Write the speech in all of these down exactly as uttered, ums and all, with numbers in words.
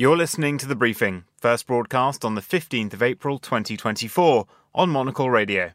You're listening to The Briefing, first broadcast on the fifteenth of April twenty twenty-four on Monocle Radio.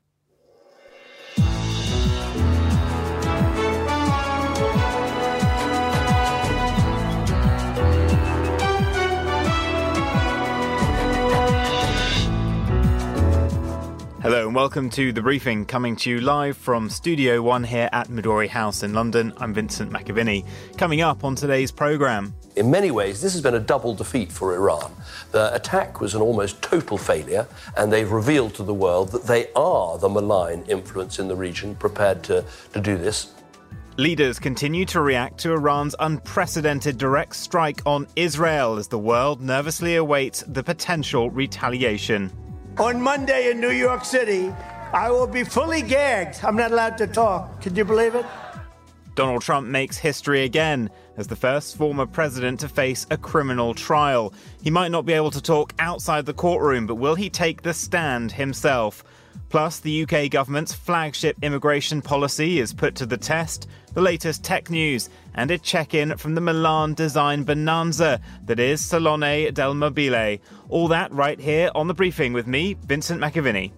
Hello and welcome to The Briefing, coming to you live from Studio One here at Midori House in London. I'm Vincent McAviney. Coming up on today's programme. In many ways, this has been a double defeat for Iran. The attack was an almost total failure, and they've revealed to the world that they are the malign influence in the region prepared to, to do this. Leaders continue to react to Iran's unprecedented direct strike on Israel as the world nervously awaits the potential retaliation. On Monday in New York City, I will be fully gagged. I'm not allowed to talk. Can you believe it? Donald Trump makes history again as the first former president to face a criminal trial. He might not be able to talk outside the courtroom, but will he take the stand himself? Plus, the U K government's flagship immigration policy is put to the test, the latest tech news, and a check-in from the Milan design bonanza that is Salone del Mobile. All that right here on The Briefing with me, Vincent McAviney.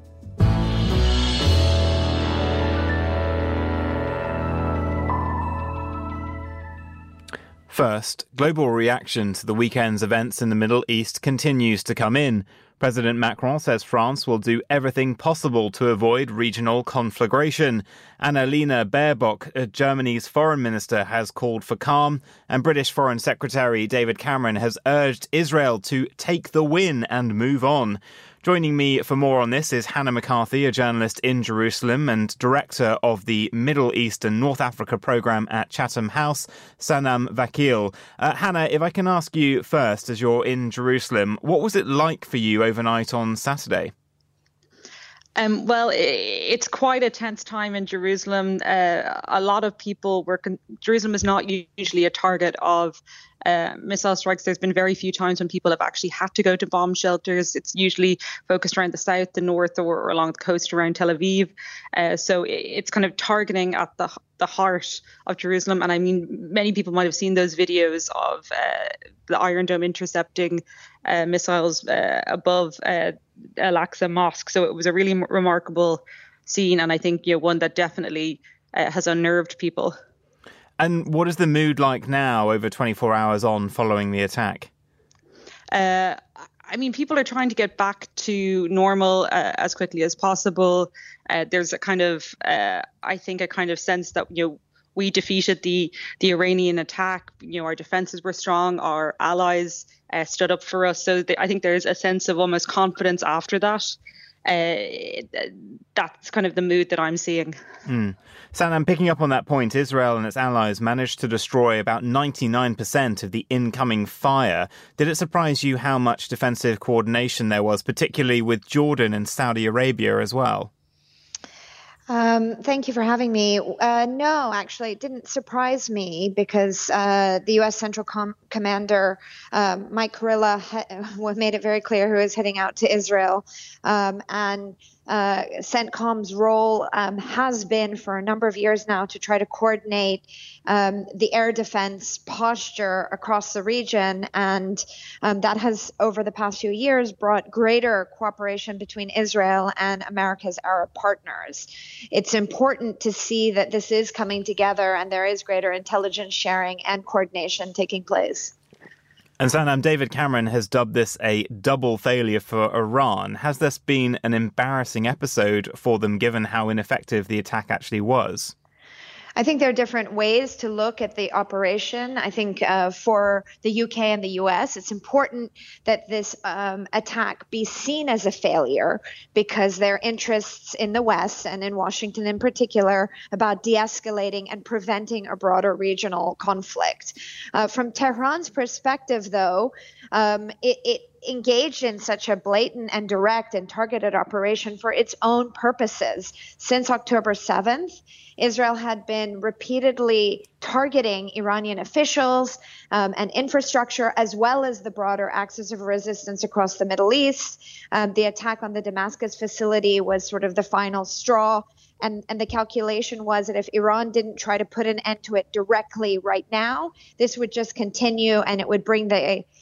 First, global reaction to the weekend's events in the Middle East continues to come in. President Macron says France will do everything possible to avoid regional conflagration. Annalena Baerbock, Germany's foreign minister, has called for calm, and British Foreign Secretary David Cameron has urged Israel to take the win and move on. Joining me for more on this is Hannah McCarthy, a journalist in Jerusalem and director of the Middle East and North Africa programme at Chatham House, Sanam Vakil. Uh, Hannah, if I can ask you first, as you're in Jerusalem, what was it like for you overnight on Saturday? Um, well, it's quite a tense time in Jerusalem. Uh, a lot of people were... Con- Jerusalem is not usually a target of uh, missile strikes. There's been very few times when people have actually had to go to bomb shelters. It's usually focused around the south, the north, or, or along the coast around Tel Aviv. Uh, so it's kind of targeting at the the heart of Jerusalem. And I mean, many people might have seen those videos of uh, the Iron Dome intercepting uh, missiles uh, above uh, Al-Aqsa Mosque. So it was a really m- remarkable scene, and I think, you know, one that definitely uh, has unnerved people. And what is the mood like now, over twenty-four hours on following the attack? Uh, I mean, people are trying to get back to normal uh, as quickly as possible. Uh, there's a kind of, uh, I think, a kind of sense that, you know, we defeated the the Iranian attack. You know, our defenses were strong. Our allies uh, stood up for us. So th- I think there's a sense of almost confidence after that. Uh, that's kind of the mood that I'm seeing. Mm. Sanam, picking up on that point, Israel and its allies managed to destroy about ninety-nine percent of the incoming fire. Did it surprise you how much defensive coordination there was, particularly with Jordan and Saudi Arabia as well? Um, thank you for having me. Uh, no, actually, it didn't surprise me because uh, the U S Central Com- Commander, um, Mike Kurilla, ha- made it very clear who is heading out to Israel. Um, and uh, CENTCOM's role um, has been for a number of years now to try to coordinate um, the air defense posture across the region. And um, that has, over the past few years, brought greater cooperation between Israel and America's Arab partners. It's important to see that this is coming together and there is greater intelligence sharing and coordination taking place. And Sanam, David Cameron has dubbed this a double failure for Iran. Has this been an embarrassing episode for them, given how ineffective the attack actually was? I think there are different ways to look at the operation. I think uh, for the U K and the U S, it's important that this um, attack be seen as a failure because their interests in the West and in Washington in particular about de-escalating and preventing a broader regional conflict. Uh, from Tehran's perspective, though, um, it, it engaged in such a blatant and direct and targeted operation for its own purposes. Since October seventh, Israel had been repeatedly targeting Iranian officials um, and infrastructure, as well as the broader axis of resistance across the Middle East. Um, the attack on the Damascus facility was sort of the final straw. And, and the calculation was that if Iran didn't try to put an end to it directly right now, this would just continue and it would bring the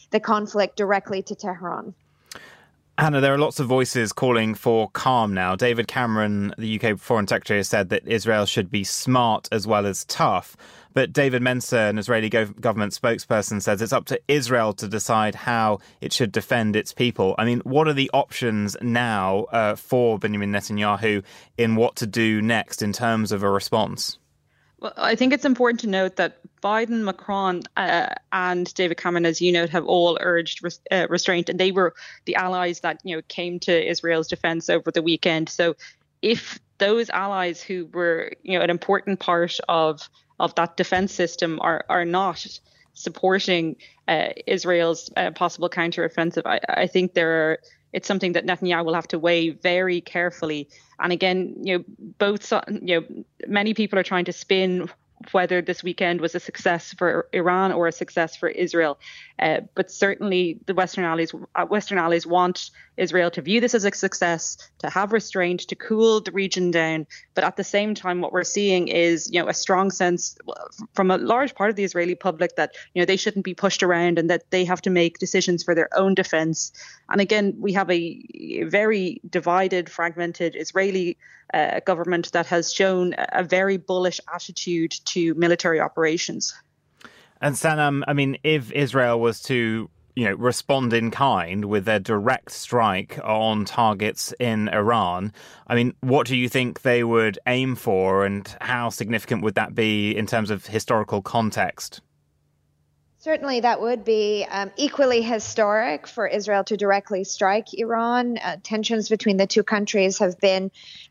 the conflict directly to Tehran. Hannah, there are lots of voices calling for calm now. David Cameron, the U K Foreign Secretary, has said that Israel should be smart as well as tough. But David Mencer, an Israeli gov- government spokesperson, says it's up to Israel to decide how it should defend its people. I mean, what are the options now uh, for Benjamin Netanyahu in what to do next in terms of a response? Well, I think it's important to note that Biden, Macron uh, and David Cameron, as you note, have all urged res- uh, restraint, and they were the allies that, you know, came to Israel's defense over the weekend. So if those allies who were, you know, an important part of of that defense system are, are not supporting uh, Israel's uh, possible counteroffensive, I, I think there are it's something that Netanyahu will have to weigh very carefully. And again, you know, both, you know, many people are trying to spin whether this weekend was a success for Iran or a success for Israel. Uh, but certainly the Western allies, Western allies want Israel to view this as a success, to have restraint, to cool the region down. But at the same time, what we're seeing is, you know, a strong sense from a large part of the Israeli public that, you know, they shouldn't be pushed around and that they have to make decisions for their own defense. And again, we have a very divided, fragmented Israeli uh, government that has shown a very bullish attitude to military operations. And Sanam, I mean, if Israel was to, you know, respond in kind with their direct strike on targets in Iran, I mean, what do you think they would aim for, and how significant would that be in terms of historical context? Certainly, that would be um, equally historic for Israel to directly strike Iran. Uh, tensions between the two countries have been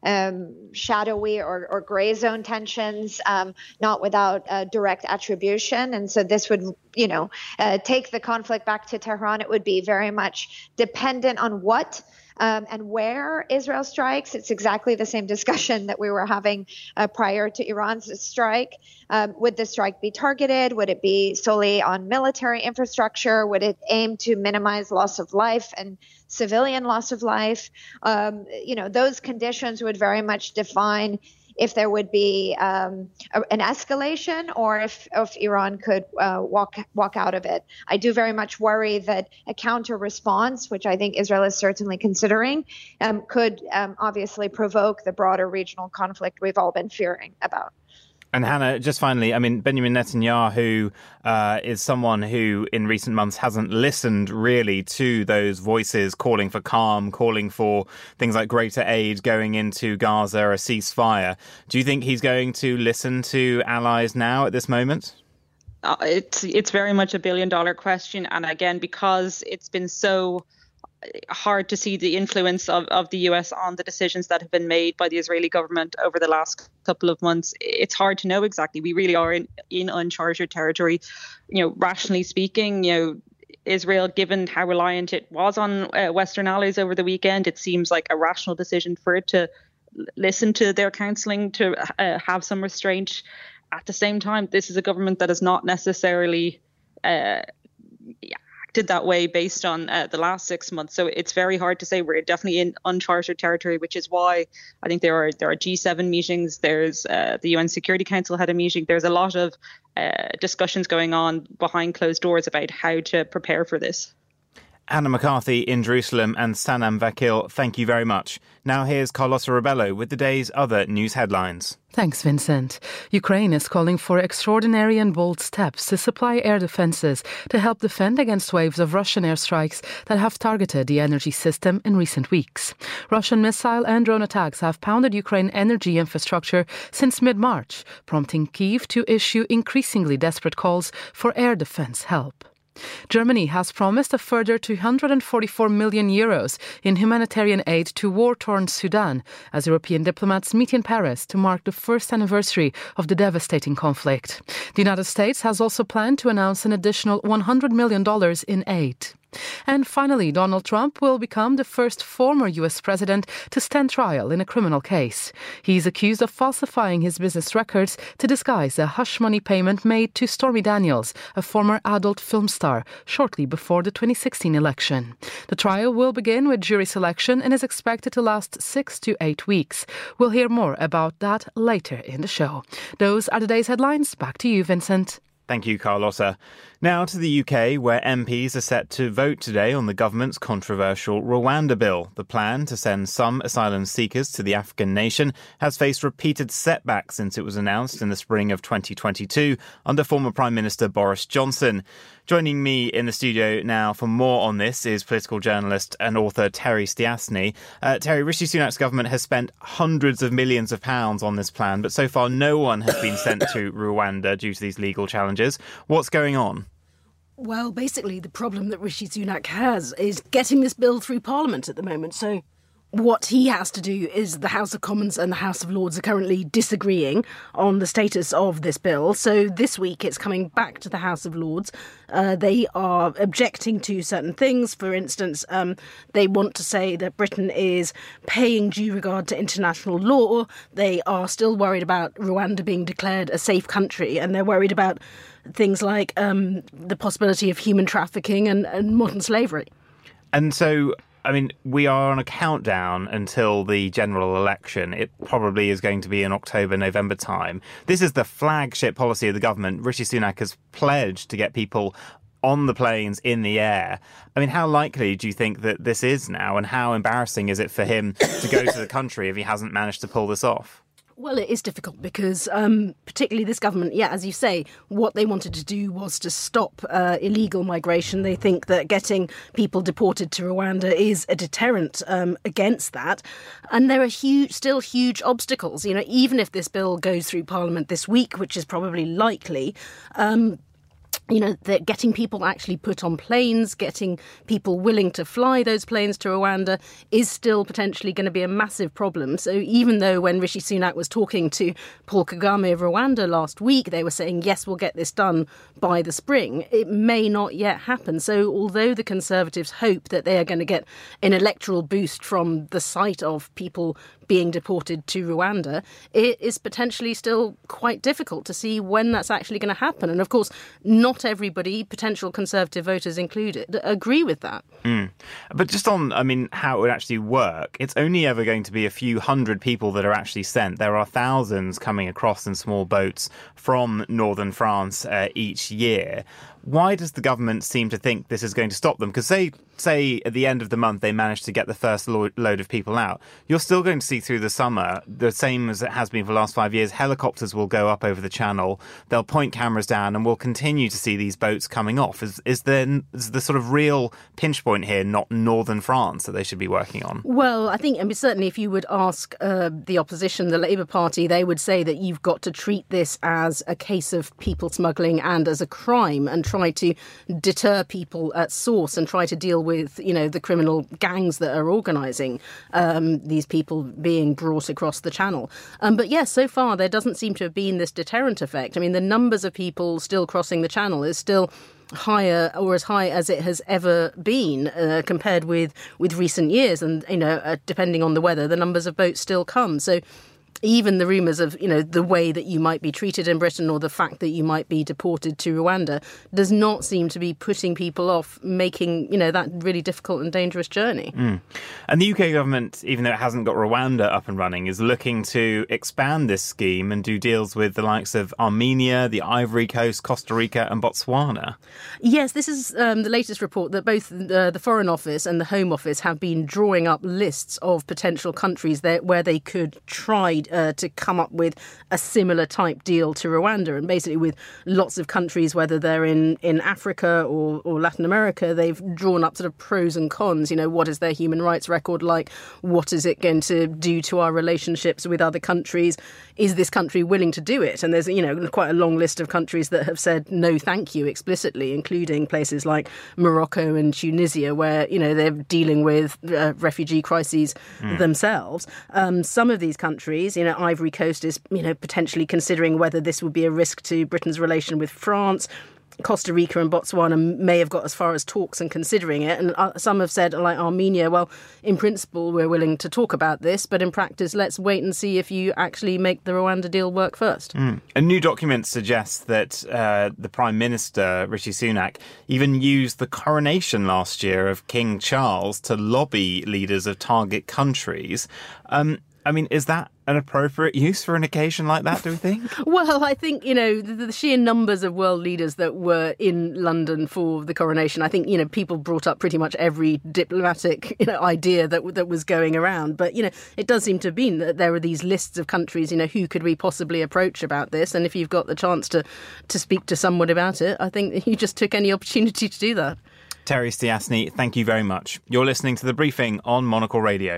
um, shadowy or, or gray zone tensions, um, not without uh, direct attribution. And so this would, you know, uh, take the conflict back to Tehran. It would be very much dependent on what Um, and where Israel strikes. It's exactly the same discussion that we were having uh, prior to Iran's strike. Um, would the strike be targeted? Would it be solely on military infrastructure? Would it aim to minimize loss of life and civilian loss of life? Um, you know, those conditions would very much define if there would be um, a, an escalation, or if, if Iran could uh, walk walk out of it. I do very much worry that a counter response, which I think Israel is certainly considering, um, could um, obviously provoke the broader regional conflict we've all been fearing about. And Hannah, just finally, I mean, Benjamin Netanyahu uh, is someone who in recent months hasn't listened really to those voices calling for calm, calling for things like greater aid going into Gaza, a ceasefire. Do you think he's going to listen to allies now at this moment? Uh, it's, it's very much a billion dollar question. And again, because it's been so hard to see the influence of, of the U S on the decisions that have been made by the Israeli government over the last couple of months, it's hard to know exactly. We really are in, in uncharted territory. You know, rationally speaking, you know, Israel, given how reliant it was on uh, Western allies over the weekend, it seems like a rational decision for it to listen to their counselling, to uh, have some restraint. At the same time, this is a government that is not necessarily uh, yeah, that way based on uh, the last six months. So it's very hard to say. We're definitely in uncharted territory, which is why I think there are there are G seven meetings. There's uh, the U N Security Council had a meeting. There's a lot of uh, discussions going on behind closed doors about how to prepare for this. Hannah McCarthy in Jerusalem and Sanam Vakil, thank you very much. Now here's Carlotta Rebello with the day's other news headlines. Thanks, Vincent. Ukraine is calling for extraordinary and bold steps to supply air defences to help defend against waves of Russian airstrikes that have targeted the energy system in recent weeks. Russian missile and drone attacks have pounded Ukraine energy infrastructure since mid-March, prompting Kyiv to issue increasingly desperate calls for air defence help. Germany has promised a further two hundred forty-four million euros in humanitarian aid to war-torn Sudan as European diplomats meet in Paris to mark the first anniversary of the devastating conflict. The United States has also planned to announce an additional one hundred million dollars in aid. And finally, Donald Trump will become the first former U S president to stand trial in a criminal case. He's accused of falsifying his business records to disguise a hush money payment made to Stormy Daniels, a former adult film star, shortly before the twenty sixteen election. The trial will begin with jury selection and is expected to last six to eight weeks. We'll hear more about that later in the show. Those are today's headlines. Back to you, Vincent. Thank you, Carlotta. Now to the U K, where M Ps are set to vote today on the government's controversial Rwanda bill. The plan to send some asylum seekers to the African nation has faced repeated setbacks since it was announced in the spring of twenty twenty-two under former Prime Minister Boris Johnson. Joining me in the studio now for more on this is political journalist and author Terry Stiastny. Uh, Terry, Rishi Sunak's government has spent hundreds of millions of pounds on this plan, but so far no one has been sent to Rwanda due to these legal challenges. What's going on? Well, basically, the problem that Rishi Sunak has is getting this bill through Parliament at the moment. So what he has to do is the House of Commons and the House of Lords are currently disagreeing on the status of this bill. So this week it's coming back to the House of Lords. Uh, they are objecting to certain things. For instance, um, they want to say that Britain is paying due regard to international law. They are still worried about Rwanda being declared a safe country, and they're worried about things like um, the possibility of human trafficking and, and modern slavery. And so, I mean, we are on a countdown until the general election. It probably is going to be in October, November time. This is the flagship policy of the government. Rishi Sunak has pledged to get people on the planes, in the air. I mean, how likely do you think that this is now, and how embarrassing is it for him to go to the country if he hasn't managed to pull this off? Well, it is difficult because um, particularly this government, yeah, as you say, what they wanted to do was to stop uh, illegal migration. They think that getting people deported to Rwanda is a deterrent um, against that. And there are huge, still huge obstacles. You know, even if this bill goes through Parliament this week, which is probably likely, um, you know, that getting people actually put on planes, getting people willing to fly those planes to Rwanda is still potentially going to be a massive problem. So even though when Rishi Sunak was talking to Paul Kagame of Rwanda last week, they were saying, yes, we'll get this done by the spring, it may not yet happen. So although the Conservatives hope that they are going to get an electoral boost from the sight of people being deported to Rwanda, it is potentially still quite difficult to see when that's actually going to happen. And of course, not everybody, potential Conservative voters included, agree with that. Mm. But just on, I mean, how it would actually work, it's only ever going to be a few hundred people that are actually sent. There are thousands coming across in small boats from northern France uh, each year. Why does the government seem to think this is going to stop them? Because say, say at the end of the month they manage to get the first lo- load of people out, you're still going to see through the summer, the same as it has been for the last five years, helicopters will go up over the channel, they'll point cameras down, and we'll continue to see these boats coming off. Is, is, there, is the sort of real pinch point here not northern France that they should be working on? Well, I think, I mean, certainly if you would ask uh, the opposition, the Labour Party, they would say that you've got to treat this as a case of people smuggling and as a crime, and try to deter people at source and try to deal with, you know, the criminal gangs that are organising um, these people being brought across the channel. Um, but yes, so far there doesn't seem to have been this deterrent effect. I mean, the numbers of people still crossing the channel is still higher, or as high as it has ever been uh, compared with, with recent years. And, you know, uh, depending on the weather, the numbers of boats still come. So even the rumours of, you know, the way that you might be treated in Britain or the fact that you might be deported to Rwanda does not seem to be putting people off making, you know, that really difficult and dangerous journey. Mm. And the U K government, even though it hasn't got Rwanda up and running, is looking to expand this scheme and do deals with the likes of Armenia, the Ivory Coast, Costa Rica and Botswana. Yes, this is um, the latest report that both uh, the Foreign Office and the Home Office have been drawing up lists of potential countries there where they could try Uh, to come up with a similar type deal to Rwanda. And basically with lots of countries, whether they're in, in Africa or, or Latin America, they've drawn up sort of pros and cons. You know, what is their human rights record like? What is it going to do to our relationships with other countries? Is this country willing to do it? And there's, you know, quite a long list of countries that have said no thank you explicitly, including places like Morocco and Tunisia, where, you know, they're dealing with uh, refugee crises mm. themselves. Um, some of these countries, you know, Ivory Coast is, you know, potentially considering whether this would be a risk to Britain's relation with France. Costa Rica and Botswana may have got as far as talks and considering it. And uh, some have said, like Armenia, well, in principle, we're willing to talk about this, but in practice, let's wait and see if you actually make the Rwanda deal work first. Mm. A new document suggests that uh, the Prime Minister, Rishi Sunak, even used the coronation last year of King Charles to lobby leaders of target countries. Um, I mean, is that an appropriate use for an occasion like that, do we think? Well, I think, you know, the, the sheer numbers of world leaders that were in London for the coronation, I think, you know, people brought up pretty much every diplomatic, you know, idea that that was going around. But, you know, it does seem to have been that there are these lists of countries, you know, who could we possibly approach about this? And if you've got the chance to, to speak to someone about it, I think you just took any opportunity to do that. Terry Stiasny, thank you very much. You're listening to The Briefing on Monocle Radio.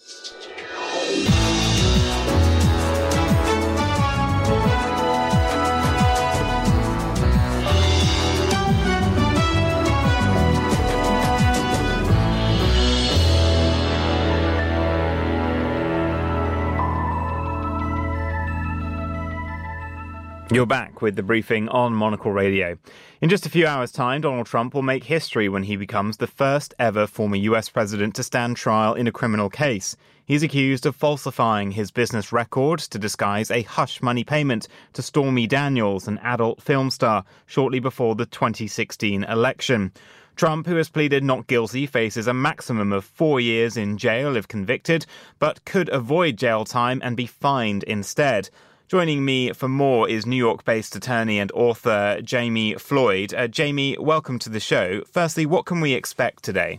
You're back with The Briefing on Monocle Radio. In just a few hours' time, Donald Trump will make history when he becomes the first ever former U S president to stand trial in a criminal case. He's accused of falsifying his business records to disguise a hush money payment to Stormy Daniels, an adult film star, shortly before the twenty sixteen election. Trump, who has pleaded not guilty, faces a maximum of four years in jail if convicted, but could avoid jail time and be fined instead. Joining me for more is New York-based attorney and author Jamie Floyd. Uh, Jamie, welcome to the show. Firstly, what can we expect today?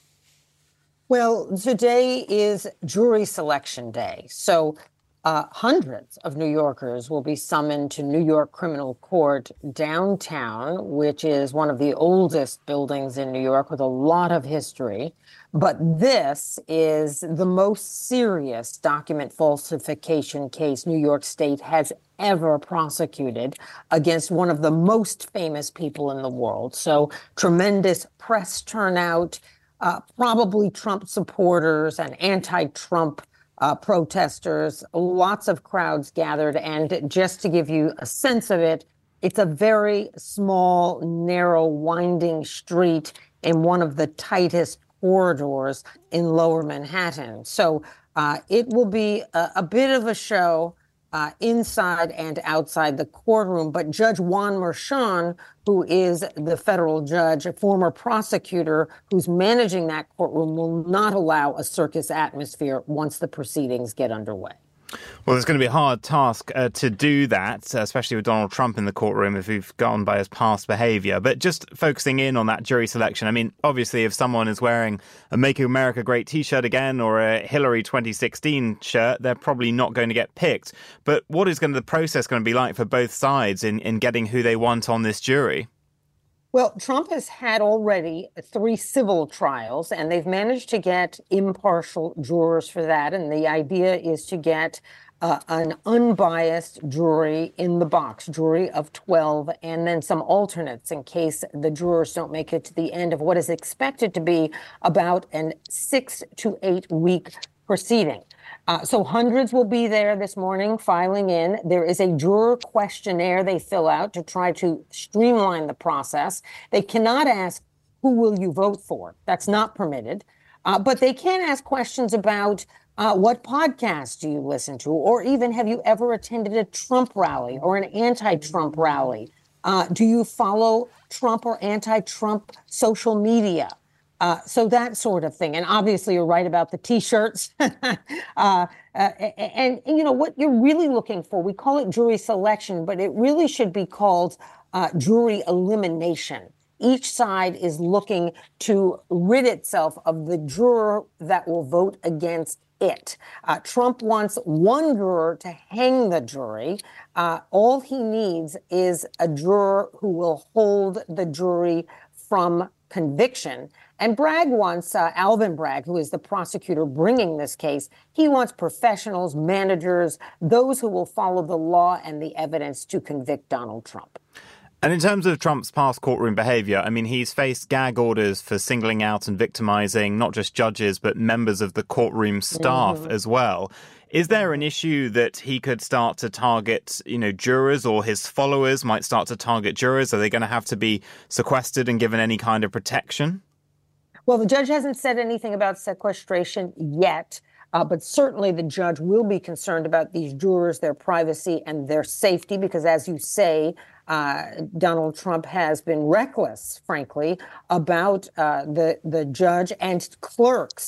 Well, today is jury selection day. So uh, hundreds of New Yorkers will be summoned to New York Criminal Court downtown, which is one of the oldest buildings in New York with a lot of history. But this is the most serious document falsification case New York State has ever prosecuted against one of the most famous people in the world. So tremendous press turnout, uh, probably Trump supporters and anti-Trump uh, protesters, lots of crowds gathered. And just to give you a sense of it, it's a very small, narrow, winding street in one of the tightest corridors in Lower Manhattan. So uh, it will be a, a bit of a show uh, inside and outside the courtroom. But Judge Juan Merchan, who is the federal judge, a former prosecutor who's managing that courtroom, will not allow a circus atmosphere once the proceedings get underway. Well, it's going to be a hard task uh, to do that, especially with Donald Trump in the courtroom if we've gone by his past behaviour. But just focusing in on that jury selection, I mean, obviously, if someone is wearing a Make America Great T-shirt again or a Hillary twenty sixteen shirt, they're probably not going to get picked. But what is going to, the process going to be like for both sides in, in getting who they want on this jury? Well, Trump has had already three civil trials, and they've managed to get impartial jurors for that. And the idea is to get uh, an unbiased jury in the box, jury of twelve, and then some alternates in case the jurors don't make it to the end of what is expected to be about an six to eight week proceeding. Uh, so hundreds will be there this morning filing in. There is a juror questionnaire they fill out to try to streamline the process. They cannot ask, who will you vote for? That's not permitted. Uh, but they can ask questions about uh, what podcasts do you listen to, or even have you ever attended a Trump rally or an anti-Trump rally? Uh, do you follow Trump or anti-Trump social media? Uh, so that sort of thing. And obviously, you're right about the T-shirts. uh, uh, and, and, you know, what you're really looking for, we call it jury selection, but it really should be called uh, jury elimination. Each side is looking to rid itself of the juror that will vote against it. Uh, Trump wants one juror to hang the jury. Uh, all he needs is a juror who will hold the jury from conviction. And Bragg wants, uh, Alvin Bragg, who is the prosecutor bringing this case, he wants professionals, managers, those who will follow the law and the evidence to convict Donald Trump. And in terms of Trump's past courtroom behaviour, I mean, he's faced gag orders for singling out and victimising not just judges, but members of the courtroom staff mm-hmm. as well. Is there an issue that he could start to target, you know, jurors, or his followers might start to target jurors? Are they going to have to be sequestered and given any kind of protection? Well, the judge hasn't said anything about sequestration yet, uh, but certainly the judge will be concerned about these jurors, their privacy and their safety, because as you say, uh, Donald Trump has been reckless, frankly, about uh, the, the judge and clerks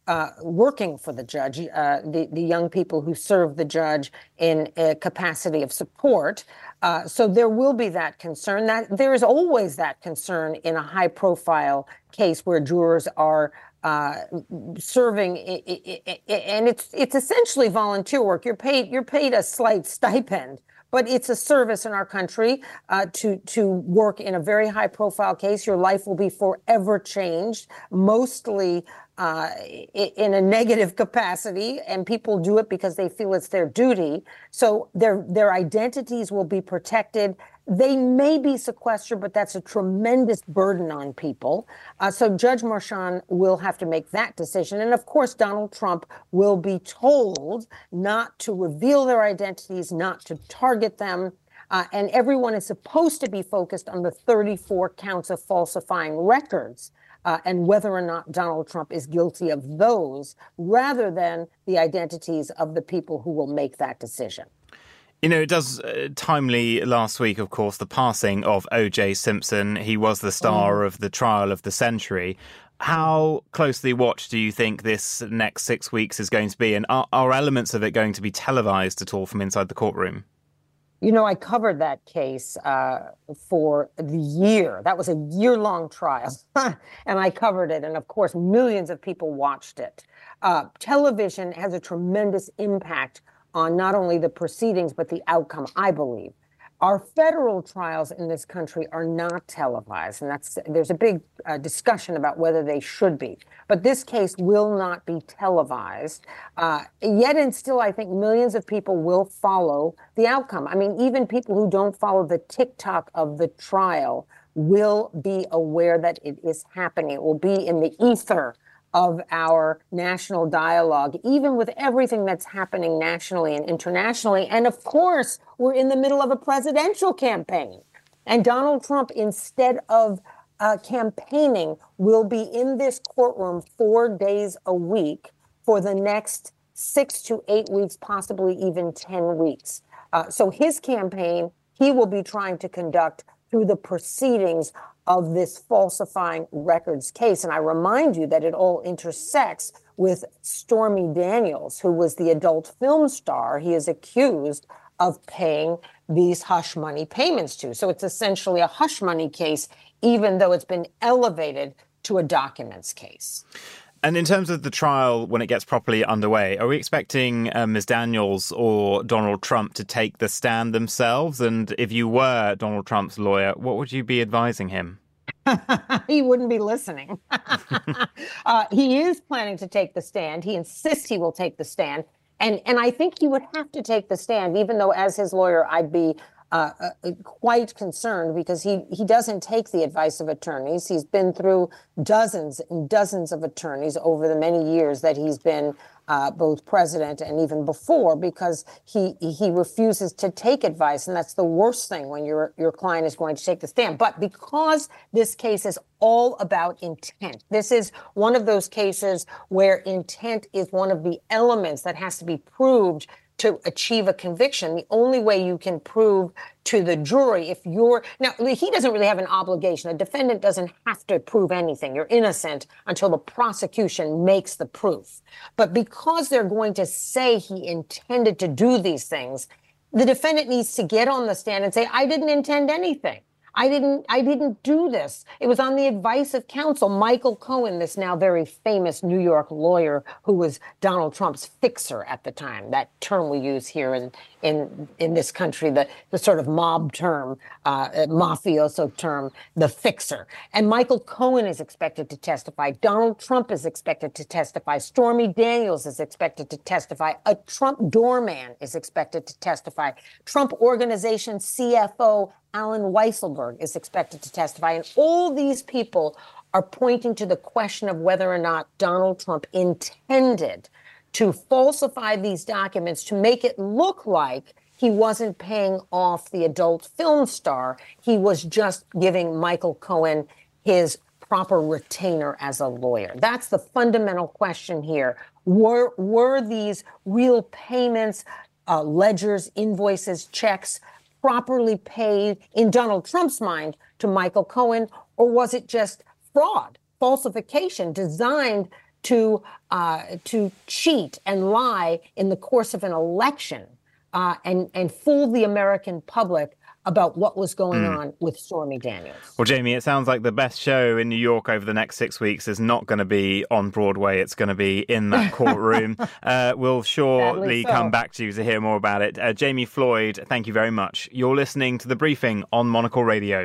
uh, working for the judge, uh, the, the young people who serve the judge in a capacity of support. Uh, so there will be that concern. That there is always that concern in a high-profile case where jurors are uh, serving, and it's it's essentially volunteer work. You're paid you're paid a slight stipend, but it's a service in our country uh, to to work in a very high-profile case. Your life will be forever changed, mostly uh, in a negative capacity, and people do it because they feel it's their duty. So their their identities will be protected. They may be sequestered, but that's a tremendous burden on people. Uh, so Judge Merchan will have to make that decision. And of course, Donald Trump will be told not to reveal their identities, not to target them. Uh, and everyone is supposed to be focused on the thirty-four counts of falsifying records uh, and whether or not Donald Trump is guilty of those, rather than the identities of the people who will make that decision. You know, it does uh, timely last week, of course, the passing of O J Simpson. He was the star mm. of the trial of the century. How closely watched do you think this next six weeks is going to be? And are, are elements of it going to be televised at all from inside the courtroom? You know, I covered that case uh, for the year. That was a year-long trial, and I covered it. And of course, millions of people watched it. Uh, television has a tremendous impact on not only the proceedings, but the outcome, I believe. Our federal trials in this country are not televised, and that's there's a big uh, discussion about whether they should be. But this case will not be televised. Uh, yet and still, I think millions of people will follow the outcome. I mean, even people who don't follow the TikTok of the trial will be aware that it is happening. It will be in the ether of our national dialogue, even with everything that's happening nationally and internationally. And of course, we're in the middle of a presidential campaign. And Donald Trump, instead of uh, campaigning, will be in this courtroom four days a week for the next six to eight weeks, possibly even ten weeks. Uh, so his campaign, he will be trying to conduct through the proceedings of this falsifying records case. And I remind you that it all intersects with Stormy Daniels, who was the adult film star he is accused of paying these hush money payments to. So it's essentially a hush money case, even though it's been elevated to a documents case. And in terms of the trial, when it gets properly underway, are we expecting uh, Miz Daniels or Donald Trump to take the stand themselves? And if you were Donald Trump's lawyer, what would you be advising him? He wouldn't be listening. uh, he is planning to take the stand. He insists he will take the stand. And, and I think he would have to take the stand, even though as his lawyer, I'd be Uh, uh, quite concerned because he, he doesn't take the advice of attorneys. He's been through dozens and dozens of attorneys over the many years that he's been uh, both president and even before, because he he refuses to take advice. And that's the worst thing when your your client is going to take the stand. But because this case is all about intent, this is one of those cases where intent is one of the elements that has to be proved to achieve a conviction. The only way you can prove to the jury, if you're now, he doesn't really have an obligation. A defendant doesn't have to prove anything. You're innocent until the prosecution makes the proof. But because they're going to say he intended to do these things, the defendant needs to get on the stand and say, I didn't intend anything. I didn't I didn't do this. It was on the advice of counsel. Michael Cohen, this now very famous New York lawyer who was Donald Trump's fixer at the time, that term we use here in in, in this country, the, the sort of mob term, uh, mafioso term, the fixer. And Michael Cohen is expected to testify. Donald Trump is expected to testify. Stormy Daniels is expected to testify. A Trump doorman is expected to testify. Trump Organization C F O Alan Weisselberg is expected to testify. And all these people are pointing to the question of whether or not Donald Trump intended to falsify these documents to make it look like he wasn't paying off the adult film star. He was just giving Michael Cohen his proper retainer as a lawyer. That's the fundamental question here. Were, were these real payments, uh, ledgers, invoices, checks, properly paid in Donald Trump's mind to Michael Cohen, or was it just fraud, falsification designed to uh, to cheat and lie in the course of an election uh, and and fool the American public about what was going mm. on with Stormy Daniels. Well, Jamie, it sounds like the best show in New York over the next six weeks is not going to be on Broadway. It's going to be in that courtroom. uh, we'll shortly so. come back to you to hear more about it. Uh, Jamie Floyd, thank you very much. You're listening to The Briefing on Monocle Radio.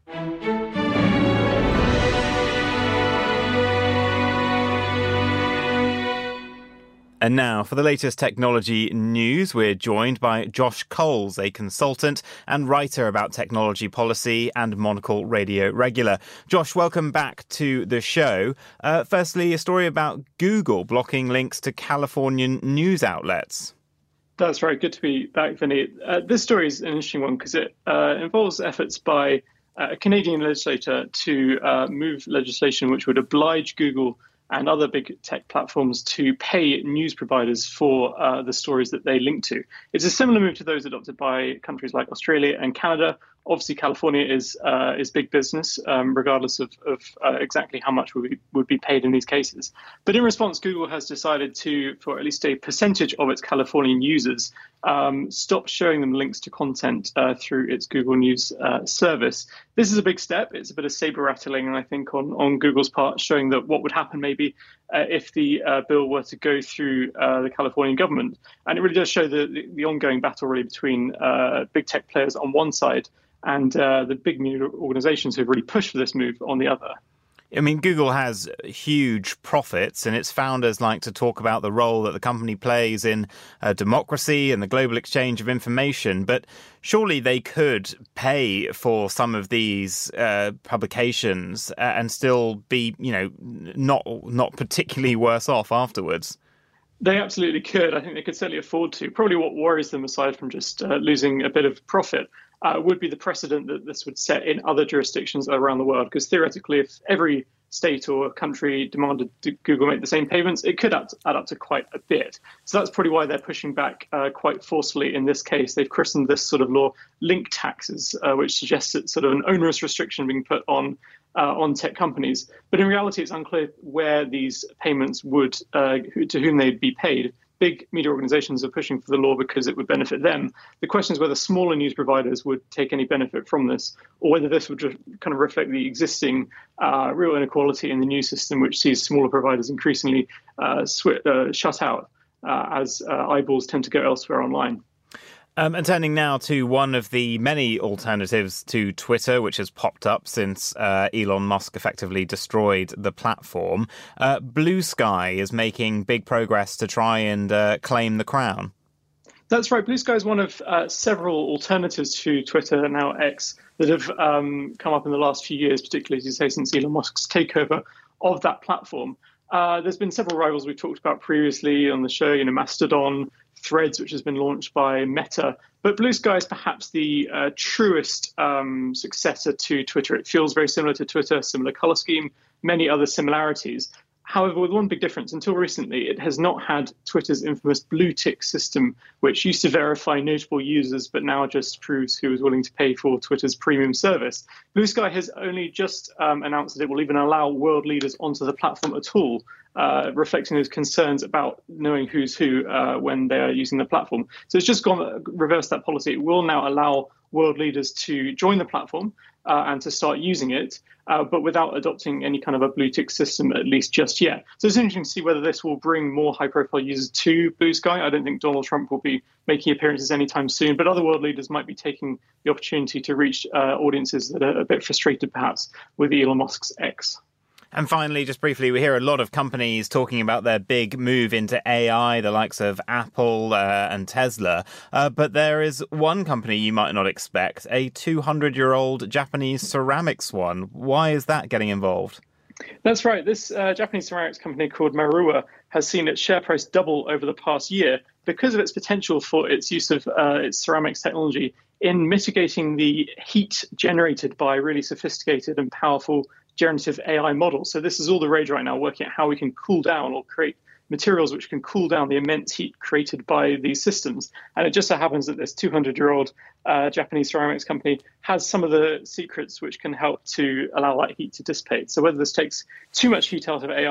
And now, for the latest technology news, we're joined by Josh Coles, a consultant and writer about technology policy and Monocle Radio regular. Josh, welcome back to the show. Uh, firstly, a story about Google blocking links to Californian news outlets. That's right. Good to be back, Vinny. Uh, this story is an interesting one because it uh, involves efforts by a Canadian legislator to uh, move legislation which would oblige Google and other big tech platforms to pay news providers for uh, the stories that they link to. It's a similar move to those adopted by countries like Australia and Canada. Obviously, California is uh, is big business, um, regardless of, of uh, exactly how much would be, would be paid in these cases. But in response, Google has decided to, for at least a percentage of its Californian users, um, stop showing them links to content uh, through its Google News uh, service. This is a big step. It's a bit of saber rattling, I think, on, on Google's part, showing that what would happen maybe uh, if the uh, bill were to go through uh, the Californian government. And it really does show the, the, the ongoing battle really between uh, big tech players on one side and uh, the big media organizations who've really pushed for this move on the other. I mean, Google has huge profits, and its founders like to talk about the role that the company plays in uh, democracy and the global exchange of information. But surely they could pay for some of these uh, publications and still be, you know, not not particularly worse off afterwards. They absolutely could. I think they could certainly afford to. Probably what worries them, aside from just uh, losing a bit of profit, Uh, would be the precedent that this would set in other jurisdictions around the world. Because theoretically, if every state or country demanded Google make the same payments, it could add, add up to quite a bit. So that's probably why they're pushing back uh, quite forcefully in this case. They've christened this sort of law link taxes, uh, which suggests it's sort of an onerous restriction being put on uh, on tech companies. But in reality, it's unclear where these payments would, uh, to whom they'd be paid. Big media organizations are pushing for the law because it would benefit them. The question is whether smaller news providers would take any benefit from this, or whether this would just kind of reflect the existing uh, real inequality in the news system, which sees smaller providers increasingly uh, sw- uh, shut out uh, as uh, eyeballs tend to go elsewhere online. Um, and turning now to one of the many alternatives to Twitter, which has popped up since uh, Elon Musk effectively destroyed the platform, uh, Blue Sky is making big progress to try and uh, claim the crown. That's right. Blue Sky is one of uh, several alternatives to Twitter, now X, that have um, come up in the last few years, particularly, as you say, since Elon Musk's takeover of that platform. Uh, there's been several rivals we've talked about previously on the show, you know, Mastodon, Threads, which has been launched by Meta. But Blue Sky is perhaps the uh, truest um, successor to Twitter. It feels very similar to Twitter, similar color scheme, many other similarities. However, with one big difference, until recently, it has not had Twitter's infamous blue tick system, which used to verify notable users, but now just proves who is willing to pay for Twitter's premium service. Blue Sky has only just um, announced that it will even allow world leaders onto the platform at all, uh, reflecting those concerns about knowing who's who uh, when they are using the platform. So it's just gone reverse that policy. It will now allow world leaders to join the platform uh, and to start using it, uh, but without adopting any kind of a blue tick system, at least just yet. So it's interesting to see whether this will bring more high-profile users to Blue Sky. I don't think Donald Trump will be making appearances anytime soon, but other world leaders might be taking the opportunity to reach uh, audiences that are a bit frustrated, perhaps, with Elon Musk's X. And finally, just briefly, we hear a lot of companies talking about their big move into A I, the likes of Apple uh, and Tesla. Uh, but there is one company you might not expect, a two hundred year old Japanese ceramics one. Why is that getting involved? That's right. This uh, Japanese ceramics company called Marua has seen its share price double over the past year because of its potential for its use of uh, its ceramics technology in mitigating the heat generated by really sophisticated and powerful generative A I models. So this is all the rage right now, working at how we can cool down or create materials which can cool down the immense heat created by these systems. And it just so happens that this two hundred year old uh, Japanese ceramics company has some of the secrets which can help to allow that heat to dissipate. So whether this takes too much heat out of A I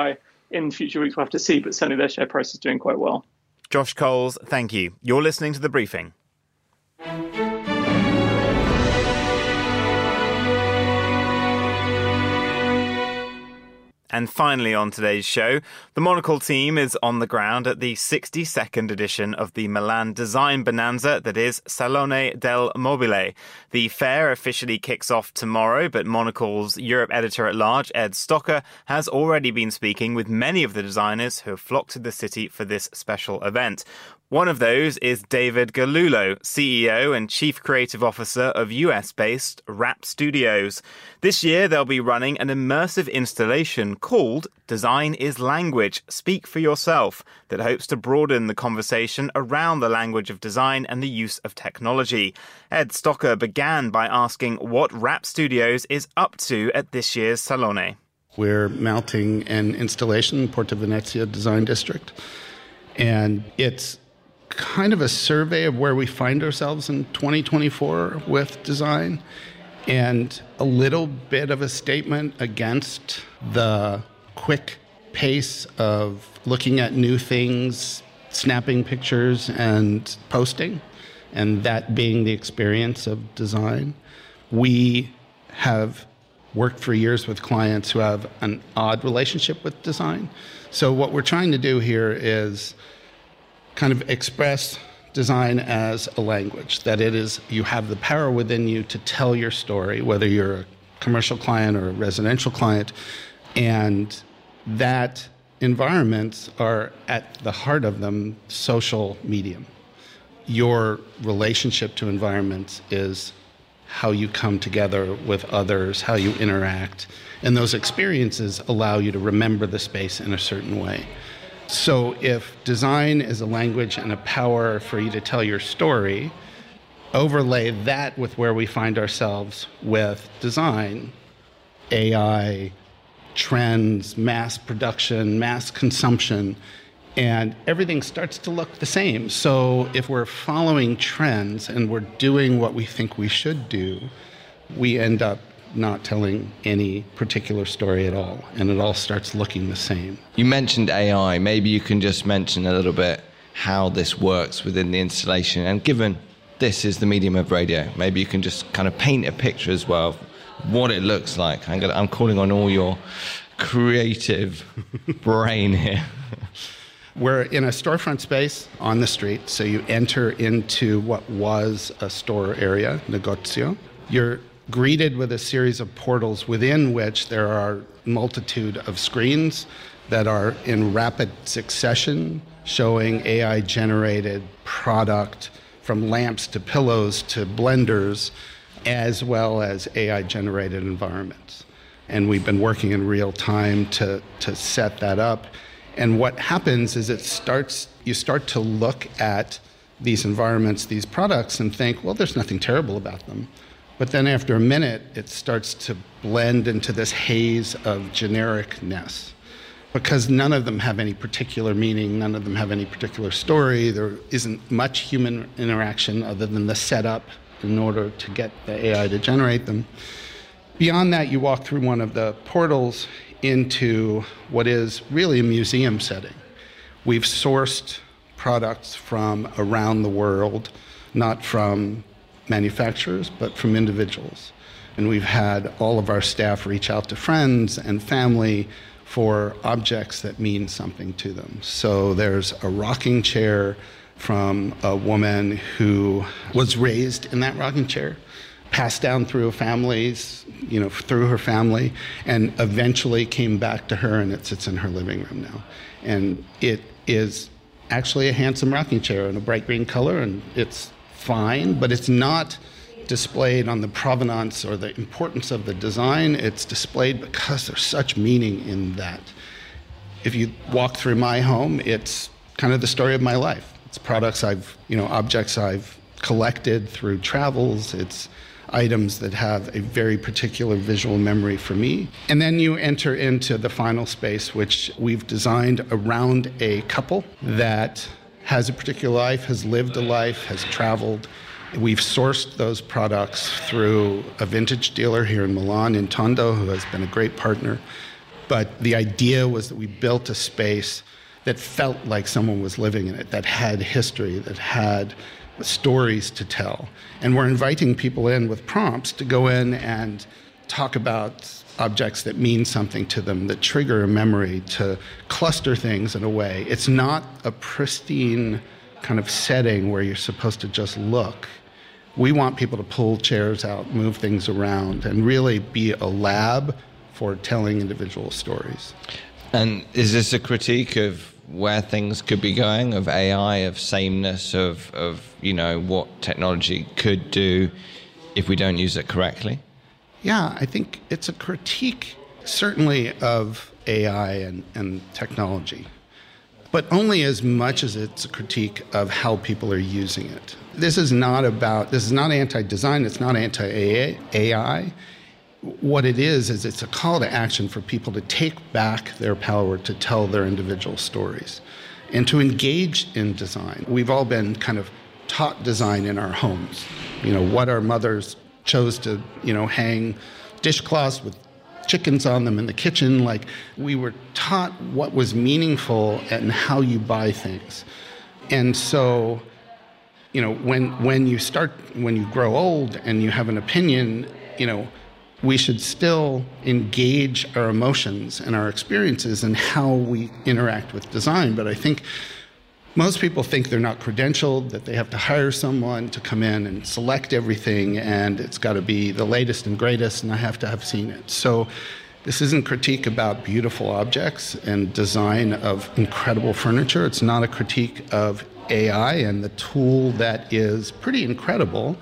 in future weeks, we'll have to see, but certainly their share price is doing quite well. Josh Coles, thank you. You're listening to The Briefing. And finally on today's show, the Monocle team is on the ground at the sixty-second edition of the Milan design bonanza that is Salone del Mobile. The fair officially kicks off tomorrow, but Monocle's Europe editor-at-large, Ed Stocker, has already been speaking with many of the designers who have flocked to the city for this special event. One of those is David Gallulo, C E O and Chief Creative Officer of U S-based Wrap Studios. This year, they'll be running an immersive installation called Design is Language, Speak for Yourself, that hopes to broaden the conversation around the language of design and the use of technology. Ed Stocker began by asking what Wrap Studios is up to at this year's Salone. We're mounting an installation in Porta Venezia Design District, and it's kind of a survey of where we find ourselves in twenty twenty-four with design, and a little bit of a statement against the quick pace of looking at new things, snapping pictures and posting, and that being the experience of design. We have worked for years with clients who have an odd relationship with design. So what we're trying to do here is kind of express design as a language, that it is, you have the power within you to tell your story, whether you're a commercial client or a residential client, and that environments are at the heart of them social medium. Your relationship to environments is how you come together with others, how you interact, and those experiences allow you to remember the space in a certain way. So if design is a language and a power for you to tell your story, overlay that with where we find ourselves with design, A I, trends, mass production, mass consumption, and everything starts to look the same. So if we're following trends and we're doing what we think we should do, we end up not telling any particular story at all, and it all starts looking the same. You mentioned A I. Maybe you can just mention a little bit how this works within the installation, and given this is the medium of radio, maybe you can just kind of paint a picture as well of what it looks like. I'm, gonna, I'm calling on all your creative brain here. We're in a storefront space on the street, so you enter into what was a store area, negozio. You're greeted with a series of portals within which there are a multitude of screens that are in rapid succession, showing A I-generated product from lamps to pillows to blenders, as well as A I-generated environments. And we've been working in real time to, to set that up. And what happens is it starts, you start to look at these environments, these products, and think, well, there's nothing terrible about them. But then after a minute, it starts to blend into this haze of genericness, because none of them have any particular meaning, none of them have any particular story. There isn't much human interaction other than the setup in order to get the A I to generate them. Beyond that, you walk through one of the portals into what is really a museum setting. We've sourced products from around the world, not from manufacturers, but from individuals. And we've had all of our staff reach out to friends and family for objects that mean something to them. So there's a rocking chair from a woman who was raised in that rocking chair, passed down through families, you know, through her family, and eventually came back to her, and it sits in her living room now. And it is actually a handsome rocking chair in a bright green color, and it's fine, but it's not displayed on the provenance or the importance of the design. It's displayed because there's such meaning in that. If you walk through my home, it's kind of the story of my life. It's products I've, you know, objects I've collected through travels. It's items that have a very particular visual memory for me. And then you enter into the final space, which we've designed around a couple that has a particular life, has lived a life, has traveled. We've sourced those products through a vintage dealer here in Milan, in Tondo, who has been a great partner. But the idea was that we built a space that felt like someone was living in it, that had history, that had stories to tell. And we're inviting people in with prompts to go in and talk about objects that mean something to them, that trigger a memory, to cluster things in a way. It's not a pristine kind of setting where you're supposed to just look. We want people to pull chairs out, move things around, and really be a lab for telling individual stories. And is this a critique of where things could be going, of A I, of sameness, of, of you know, what technology could do if we don't use it correctly? Yeah, I think it's a critique, certainly, of A I and, and technology, but only as much as it's a critique of how people are using it. This is not about, this is not anti-design, it's not anti-A I. What it is, is it's a call to action for people to take back their power to tell their individual stories and to engage in design. We've all been kind of taught design in our homes. You know, what our mothers chose to, you know, hang dishcloths with chickens on them in the kitchen. Like, we were taught what was meaningful and how you buy things. And so, you know, when when you start, when you grow old and you have an opinion, you know, we should still engage our emotions and our experiences and how we interact with design. But I think most people think they're not credentialed, that they have to hire someone to come in and select everything, and it's got to be the latest and greatest, and I have to have seen it. So this isn't critique about beautiful objects and design of incredible furniture. It's not a critique of A I and the tool that is pretty incredible.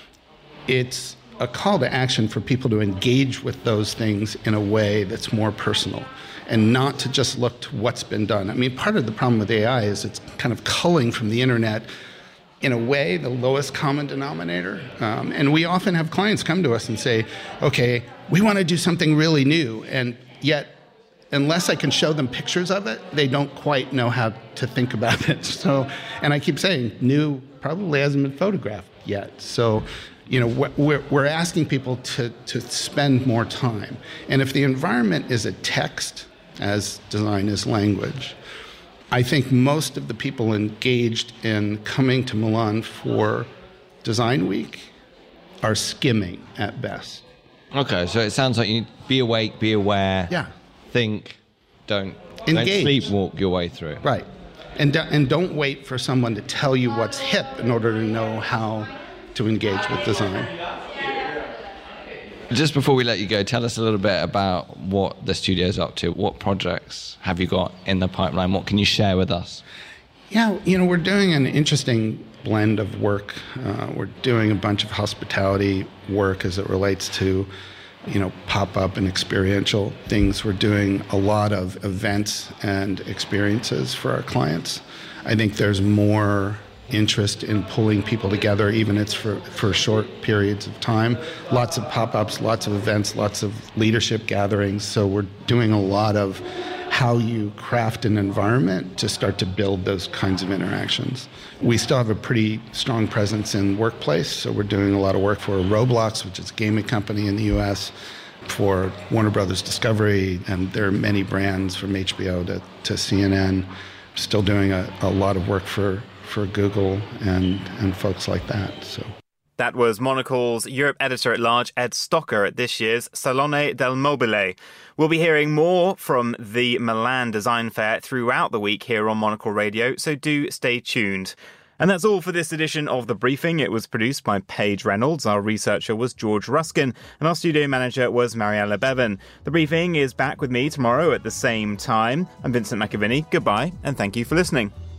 It's a call to action for people to engage with those things in a way that's more personal and not to just look to what's been done. I mean, part of the problem with A I is it's kind of culling from the internet, in a way, the lowest common denominator. Um, and we often have clients come to us and say, okay, we want to do something really new. And yet, unless I can show them pictures of it, they don't quite know how to think about it. So, and I keep saying, new probably hasn't been photographed yet. So, you know, we're, we're asking people to, to spend more time. And if the environment is a text, as design is language, I think most of the people engaged in coming to Milan for Design Week are skimming at best. Okay, so it sounds like you need to be awake, be aware, yeah. think, don't, engage. don't sleepwalk your way through. Right. And, do, and don't wait for someone to tell you what's hip in order to know how to engage with design. Just before we let you go, tell us a little bit about what the studio's up to. What projects have you got in the pipeline? What can you share with us? Yeah, you know, we're doing an interesting blend of work. Uh, we're doing a bunch of hospitality work as it relates to, you know, pop-up and experiential things. We're doing a lot of events and experiences for our clients. I think there's more interest in pulling people together, even if it's for, for short periods of time. Lots of pop-ups, lots of events, lots of leadership gatherings. So we're doing a lot of how you craft an environment to start to build those kinds of interactions. We still have a pretty strong presence in workplace, so we're doing a lot of work for Roblox, which is a gaming company in the U S, for Warner Brothers Discovery, and there are many brands from H B O to, to C N N. Still doing a, a lot of work for for Google and, and folks like that. So that was Monocle's Europe Editor-at-Large, Ed Stocker, at this year's Salone del Mobile. We'll be hearing more from the Milan Design Fair throughout the week here on Monocle Radio, so do stay tuned. And that's all for this edition of The Briefing. It was produced by Paige Reynolds, our researcher was George Ruskin, and our studio manager was Mariella Bevan. The Briefing is back with me tomorrow at the same time. I'm Vincent McAviney. Goodbye, and thank you for listening.